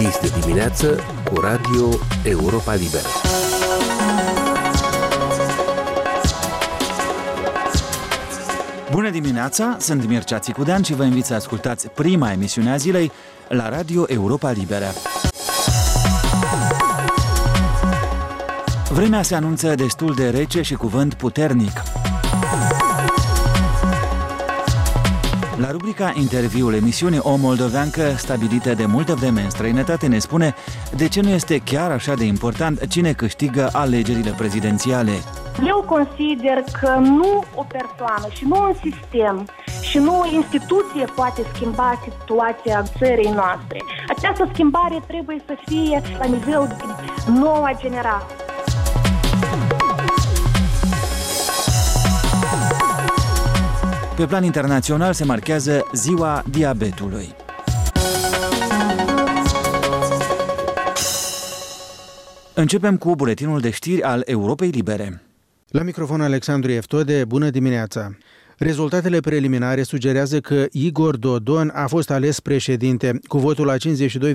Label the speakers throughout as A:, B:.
A: Este dimineață cu Radio Europa Liberă.
B: Bună dimineața, sunt Mircea Țicudean și vă invit să ascultați prima emisiune a zilei la Radio Europa Liberă. Vremea se anunță destul de rece și cu vânt puternic. La rubrica Interviul emisiunii, o moldoveancă stabilită de multă vreme în străinătate ne spune de ce nu este chiar așa de important cine câștigă alegerile prezidențiale.
C: Eu consider că nu o persoană și nu un sistem și nu o instituție poate schimba situația țării noastre. Această schimbare trebuie să fie la nivel de noua generație.
B: Pe plan internațional se marchează Ziua Diabetului. Începem cu buletinul de știri al Europei Libere.
D: La microfon Alexandru Eftode, bună dimineața! Rezultatele preliminare sugerează că Igor Dodon a fost ales președinte, cu votul la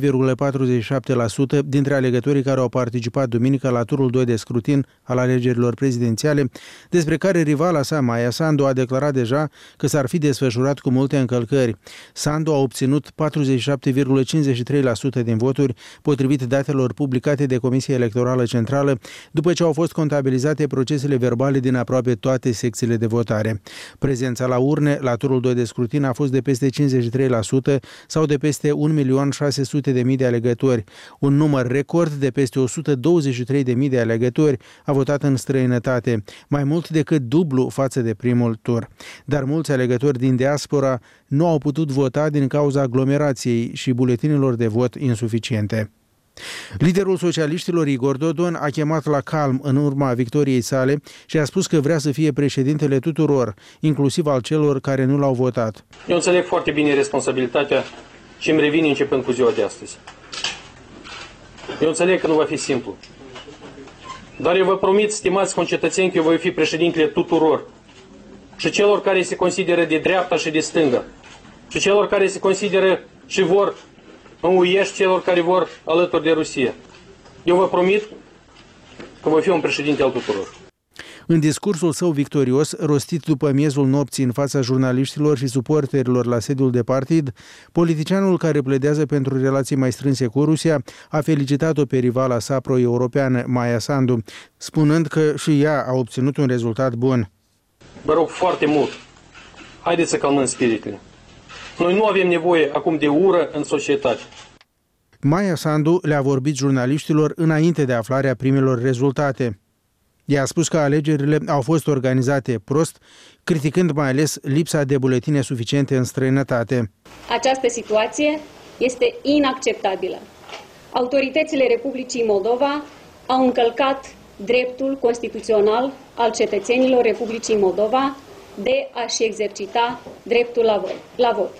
D: 52,47% dintre alegătorii care au participat duminică la turul 2 de scrutin al alegerilor prezidențiale, despre care rivala sa, Maia Sandu, a declarat deja că s-ar fi desfășurat cu multe încălcări. Sandu a obținut 47,53% din voturi, potrivit datelor publicate de Comisia Electorală Centrală, după ce au fost contabilizate procesele verbale din aproape toate secțiile de votare. Prezența la urne, la turul 2 de scrutin, a fost de peste 53% sau de peste 1.600.000 de alegători. Un număr record de peste 123.000 de alegători a votat în străinătate, mai mult decât dublu față de primul tur. Dar mulți alegători din diaspora nu au putut vota din cauza aglomerației și buletinelor de vot insuficiente. Liderul socialiștilor Igor Dodon a chemat la calm în urma victoriei sale și a spus că vrea să fie președintele tuturor, inclusiv al celor care nu l-au votat.
E: Eu înțeleg foarte bine responsabilitatea și îmi revine începând cu ziua de astăzi. Eu înțeleg că nu va fi simplu. Dar eu vă promit, stimați concetățeni, că eu voi fi președintele tuturor. Și celor care se consideră de dreapta și de stânga. Și celor care se consideră și vor înuiești celor care vor alături de Rusia. Eu vă promit că voi fi un președinte al tuturor.
D: În discursul său victorios, rostit după miezul nopții în fața jurnaliștilor și suporterilor la sediul de partid, politicianul care pledează pentru relații mai strânse cu Rusia a felicitat-o pe rivala sa pro-europeană, Maia Sandu, spunând că și ea a obținut un rezultat bun.
E: Vă rog foarte mult, haideți să calmăm spiritele. Noi nu avem nevoie acum de ură în societate.
D: Maia Sandu le-a vorbit jurnaliștilor înainte de aflarea primelor rezultate. Ea a spus că alegerile au fost organizate prost, criticând mai ales lipsa de buletine suficiente în străinătate.
F: Această situație este inacceptabilă. Autoritățile Republicii Moldova au încălcat dreptul constituțional al cetățenilor Republicii Moldova de a-și exercita dreptul la vot.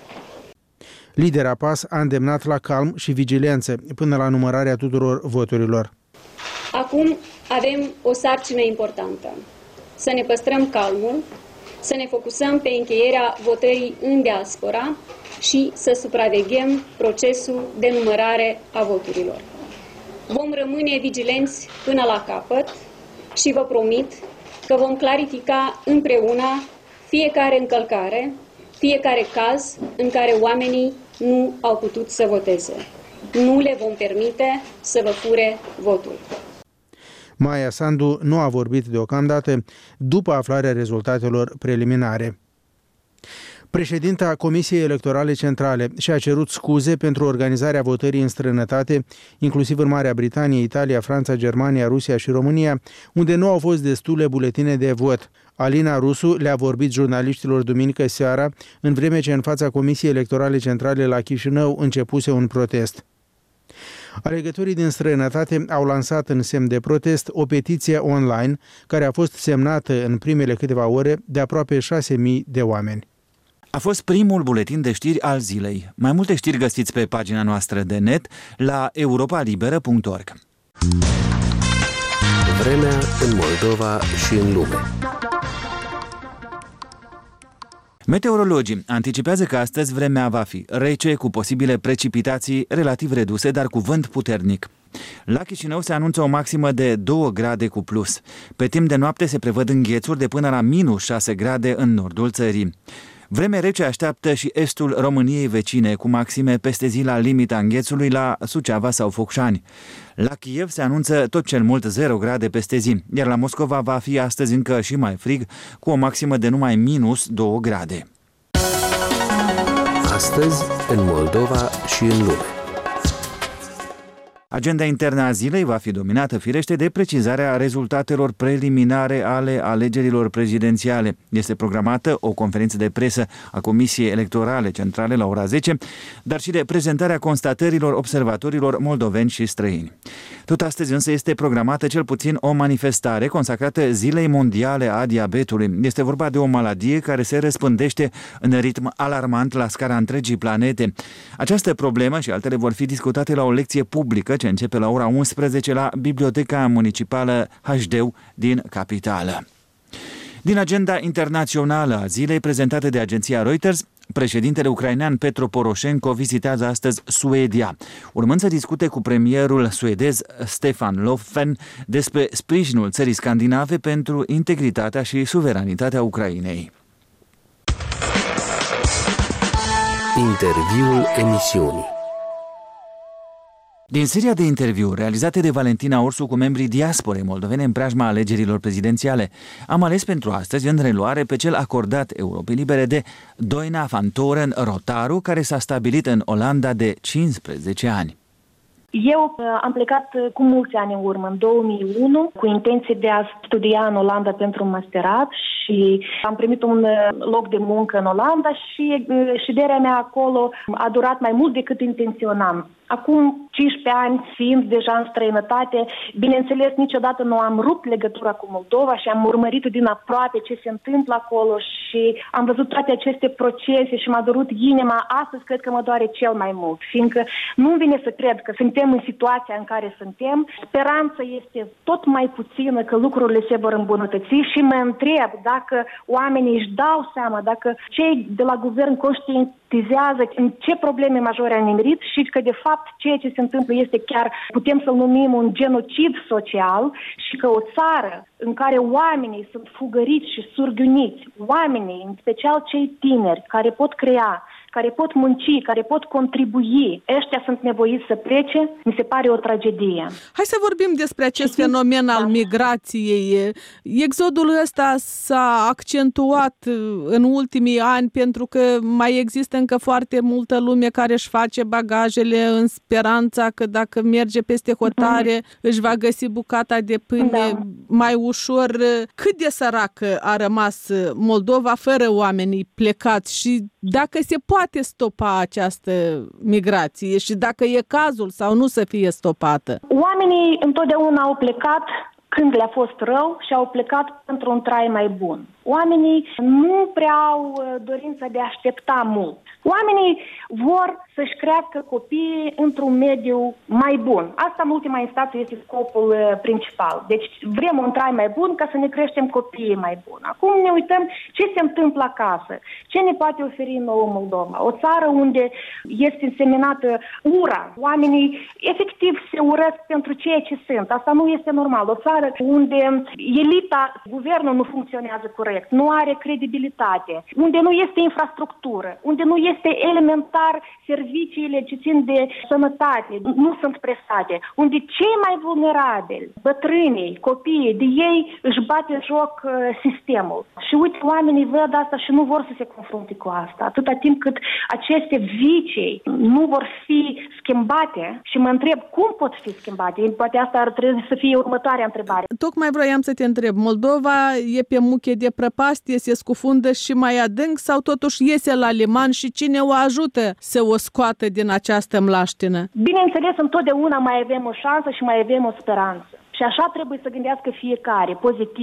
D: Lidera PAS a îndemnat la calm și vigilență până la numărarea tuturor voturilor.
F: Acum avem o sarcină importantă. Să ne păstrăm calmul, să ne focusăm pe încheierea votării în diaspora și să supraveghem procesul de numărare a voturilor. Vom rămâne vigilenți până la capăt și vă promit că vom clarifica împreună fiecare încălcare, fiecare caz în care oamenii nu au putut să voteze. Nu le vom permite să vă fure votul.
D: Maia Sandu nu a vorbit deocamdată după aflarea rezultatelor preliminare. Președinta Comisiei Electorale Centrale și-a cerut scuze pentru organizarea votării în străinătate, inclusiv în Marea Britanie, Italia, Franța, Germania, Rusia și România, unde nu au fost destule buletine de vot. Alina Rusu le-a vorbit jurnaliștilor duminică seara, în vreme ce în fața Comisiei Electorale Centrale la Chișinău începuse un protest. Alegătorii din străinătate au lansat în semn de protest o petiție online care a fost semnată în primele câteva ore de aproape 6.000 de oameni.
B: A fost primul buletin de știri al zilei. Mai multe știri găsiți pe pagina noastră de net la europalibera.org.
A: Vremea în Moldova și în lume.
B: Meteorologii anticipează că astăzi vremea va fi rece, cu posibile precipitații relativ reduse, dar cu vânt puternic. La Chișinău se anunță o maximă de 2 grade cu plus. Pe timp de noapte se prevăd înghețuri de până la minus 6 grade în nordul țării. Vreme rece așteaptă și estul României vecine, cu maxime peste zi la limita înghețului la Suceava sau Focșani. La Kiev se anunță tot cel mult 0 grade peste zi, iar la Moscova va fi astăzi încă și mai frig, cu o maximă de numai minus 2 grade.
A: Astăzi, în Moldova și în lume.
B: Agenda internă a zilei va fi dominată, firește, de precizarea rezultatelor preliminare ale alegerilor prezidențiale. Este programată o conferință de presă a Comisiei Electorale Centrale la ora 10, dar și de prezentarea constatărilor observatorilor moldoveni și străini. Tot astăzi însă este programată cel puțin o manifestare consacrată Zilei Mondiale a Diabetului. Este vorba de o maladie care se răspândește în ritm alarmant la scara întregii planete. Această problemă și altele vor fi discutate la o lecție publică ce începe la ora 11 la Biblioteca Municipală HD din capitală. Din agenda internațională a zilei prezentată de agenția Reuters, președintele ucrainean Petro Poroșenko vizitează astăzi Suedia, urmând să discute cu premierul suedez Stefan Löfven despre sprijinul țării scandinave pentru integritatea și suveranitatea Ucrainei.
A: Interviul emisiunii.
B: Din seria de interviuri realizate de Valentina Orsu cu membrii diasporei moldovene în preajma alegerilor prezidențiale, am ales pentru astăzi în reluare pe cel acordat Europei Libere de Doina van Toren Rotaru, care s-a stabilit în Olanda de 15 ani.
C: Eu am plecat cu mulți ani în urmă, în 2001, cu intenție de a studia în Olanda pentru un masterat și am primit un loc de muncă în Olanda și șederea mea acolo a durat mai mult decât intenționam. Acum 15 ani, fiind deja în străinătate, bineînțeles, niciodată nu am rupt legătura cu Moldova și am urmărit din aproape ce se întâmplă acolo și am văzut toate aceste procese și m-a durut inima. Astăzi cred că mă doare cel mai mult, fiindcă nu-mi vine să cred că suntem în situația în care suntem. Speranța este tot mai puțină că lucrurile se vor îmbunătăți și mă întreb dacă oamenii își dau seama, dacă cei de la guvern conștientizează în ce probleme majore au nimerit și că de fapt ceea ce se întâmplă este chiar, putem să-l numim un genocid social și că o țară în care oamenii sunt fugăriți și surghiuniți, oamenii, în special cei tineri, care pot crea, care pot munci, care pot contribui, ăștia sunt nevoiți să plece, mi se pare o tragedie.
G: Hai să vorbim despre acest fenomen al migrației. Exodul ăsta s-a accentuat în ultimii ani pentru că mai există încă foarte multă lume care își face bagajele în speranța că dacă merge peste hotare își va găsi bucata de pâine mai ușor. Cât de săracă a rămas Moldova fără oamenii plecați și dacă se poate stopa această migrație și dacă e cazul sau nu să fie stopată?
C: Oamenii întotdeauna au plecat când le-a fost rău și au plecat pentru un trai mai bun. Oamenii nu prea au dorința de a aștepta mult. Oamenii vor să-și crească copiii într-un mediu mai bun. Asta, în ultima instanță, este scopul principal. Deci vrem un trai mai bun ca să ne creștem copiii mai bun. Acum ne uităm ce se întâmplă acasă. Ce ne poate oferi nouă Moldova? O țară unde este însemnată ura. Oamenii efectiv se urăsc pentru ceea ce sunt. Asta nu este normal. O țară unde elita, guvernul nu funcționează corect, nu are credibilitate, unde nu este infrastructură, unde nu este elementar serviciile ce țin de sănătate, nu sunt prestate, unde cei mai vulnerabili, bătrânii, copiii, de ei își bate joc sistemul. Și uite, oamenii văd asta și nu vor să se confrunte cu asta. Atâta timp cât aceste vicii nu vor fi schimbate și mă întreb cum pot fi schimbate. Poate asta ar trebui să fie următoarea întrebare.
G: Tocmai vroiam să te întreb, Moldova e pe muche de prăpastie, se scufundă și mai adânc sau totuși iese la liman și cine o ajută să o scoată din această mlaștină?
C: Bineînțeles, întotdeauna mai avem o șansă și mai avem o speranță. Și așa trebuie să gândească fiecare, pozitiv.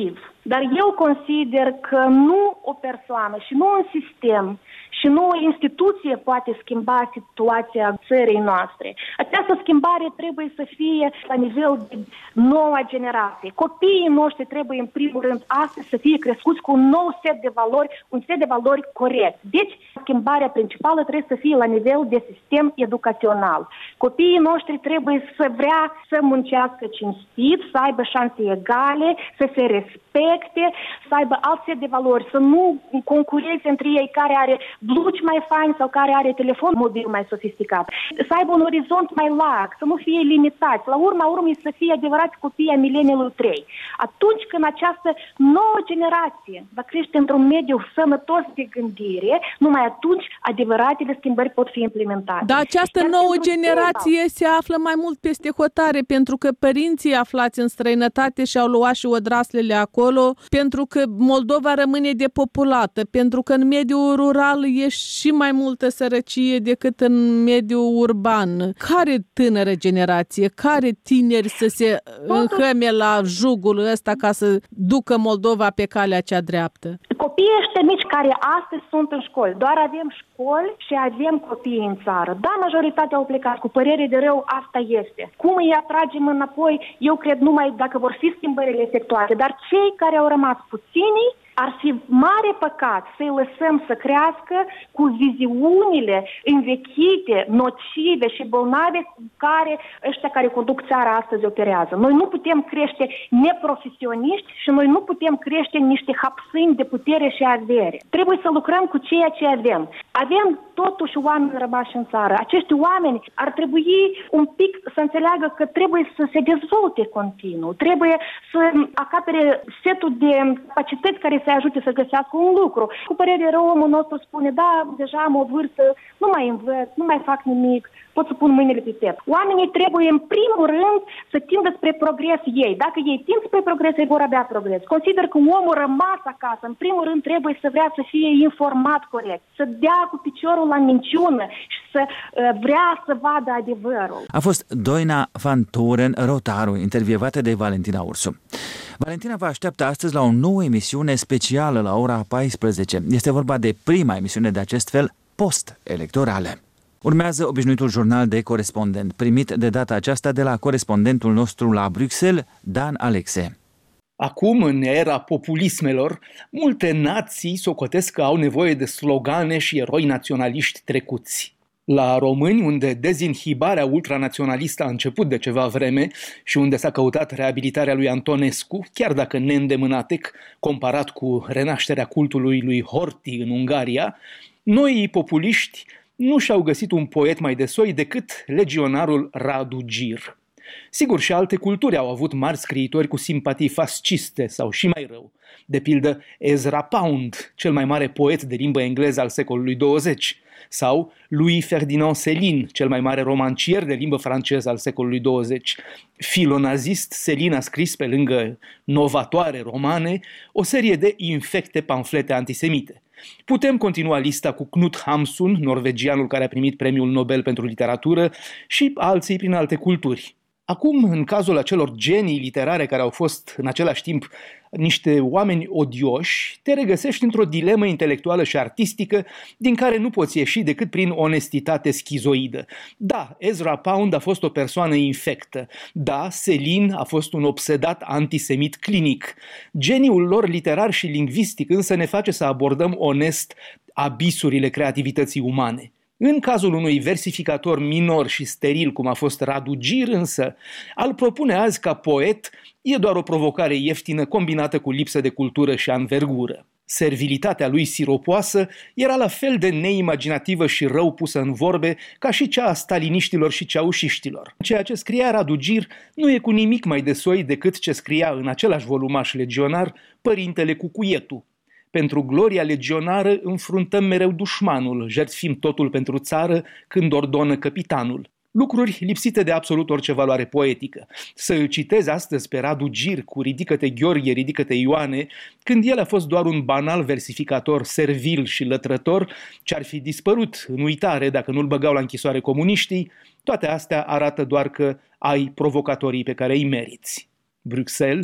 C: Dar eu consider că nu o persoană și nu un sistem și nu o instituție poate schimba situația țării noastre. Această schimbare trebuie să fie la nivel de noua generație. Copiii noștri trebuie, în primul rând, astăzi să fie crescuți cu un nou set de valori, un set de valori corect. Deci, schimbarea principală trebuie să fie la nivel de sistem educațional. Copiii noștri trebuie să vrea să muncească cinstit, să aibă șanse egale, să se respecte, să aibă alt set de valori, să nu concureze între ei care are blugi mai faini sau care are telefon mobil mai sofisticat. Să aibă un orizont mai larg, să nu fie limitați. La urma urmei să fie adevărați copii ai mileniului 3. Atunci când această nouă generație va crește într-un mediu sănătos de gândire, numai atunci adevăratele schimbări pot fi implementate.
G: Dar această nouă generație se află mai mult peste hotare, pentru că părinții aflați în străinătate și-au luat și odraslele acolo, pentru că Moldova rămâne depopulată, pentru că în mediul rural e și mai multă sărăcie decât în mediul urban. Care tânără generație, care tineri să se înhăme la jugul ăsta ca să ducă Moldova pe calea cea dreaptă?
C: Copiii ăștia mici care astăzi sunt în școli, doar avem școli și avem copii în țară. Da, majoritatea au plecat, cu părere de rău, asta este. Cum îi atragem înapoi, eu cred numai dacă vor fi schimbările efectuate, dar cei care au rămas puțini, ar fi mare păcat să-i lăsăm să crească cu viziunile învechite, nocive și bolnave cu care ăștia care conduc țara astăzi operează. Noi nu putem crește neprofesioniști și noi nu putem crește niște hapsâni de putere și avere. Trebuie să lucrăm cu ceea ce avem. Avem totuși oameni rămași în țară. Acești oameni ar trebui un pic să înțeleagă că trebuie să se dezvolte continuu. Trebuie să acapere setul de capacități care să ajute să găsească un lucru. Cu părere de rău, omul nostru spune, da, deja am o vârstă, nu mai învăț, nu mai fac nimic, pot să pun mâinile pe piept. Oamenii trebuie, în primul rând, să tindă spre progres ei. Dacă ei tind spre progres, ei vor avea progres. Consider că omul rămas acasă, în primul rând, trebuie să vrea să fie informat corect, să dea cu piciorul la minciună și să vrea să vadă adevărul.
B: A fost Doina Van Toren Rotaru, intervievată de Valentina Ursu. Valentina vă așteaptă astăzi la o nouă emisiune specială la ora 14. Este vorba de prima emisiune de acest fel post-electorală. Urmează obișnuitul jurnal de corespondent, primit de data aceasta de la corespondentul nostru la Bruxelles, Dan Alexe.
H: Acum, în era populismelor, multe nații socotesc că au nevoie de slogane și eroi naționaliști trecuți. La români, unde dezinhibarea ultranaționalistă a început de ceva vreme și unde s-a căutat reabilitarea lui Antonescu, chiar dacă neîndemânatec, comparat cu renașterea cultului lui Horthy în Ungaria, noii populiști nu și-au găsit un poet mai de soi decât legionarul Radu Gir. Sigur, și alte culturi au avut mari scriitori cu simpatii fasciste sau și mai rău. De pildă Ezra Pound, cel mai mare poet de limbă engleză al secolului 20, sau Louis Ferdinand Céline, cel mai mare romancier de limbă franceză al secolului 20. Filonazist, Céline a scris, pe lângă novatoare romane, o serie de infecte pamflete antisemite. Putem continua lista cu Knut Hamsun, norvegianul care a primit premiul Nobel pentru literatură, și alții prin alte culturi. Acum, în cazul acelor genii literare care au fost în același timp niște oameni odioși, te regăsești într-o dilemă intelectuală și artistică din care nu poți ieși decât prin onestitate schizoidă. Da, Ezra Pound a fost o persoană infectă. Da, Céline a fost un obsedat antisemit clinic. Geniul lor literar și lingvistic însă ne face să abordăm onest abisurile creativității umane. În cazul unui versificator minor și steril, cum a fost Radu Gir, însă, al propune azi ca poet e doar o provocare ieftină combinată cu lipsă de cultură și anvergură. Servilitatea lui siropoasă era la fel de neimaginativă și rău pusă în vorbe ca și cea a staliniștilor și ceaușiștilor. Ceea ce scria Radu Gir nu e cu nimic mai de soi decât ce scria în același volumaș legionar părintele Cucuietu. Pentru gloria legionară înfruntăm mereu dușmanul, jertfim totul pentru țară când ordonă capitanul. Lucruri lipsite de absolut orice valoare poetică. Să îl citezi astăzi pe Radu Gir cu ridică-te Gheorghe, ridică-te Ioane, când el a fost doar un banal versificator servil și lătrător, ce ar fi dispărut în uitare dacă nu-l băgau la închisoare comuniștii, toate astea arată doar că ai provocatorii pe care îi meriți. Bruxelles,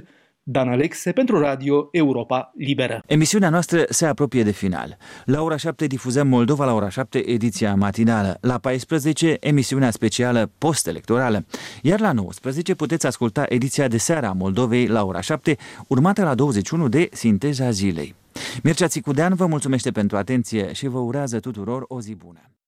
H: Dan Alexe pentru Radio Europa Liberă.
B: Emisiunea noastră se apropie de final. La ora 7 difuzăm Moldova la ora 7, ediția matinală. La 14, emisiunea specială post-electorală. Iar la 19 puteți asculta ediția de seară a Moldovei la ora 7, urmată la 21 de Sinteza zilei. Mircea Țicudean vă mulțumește pentru atenție și vă urează tuturor o zi bună.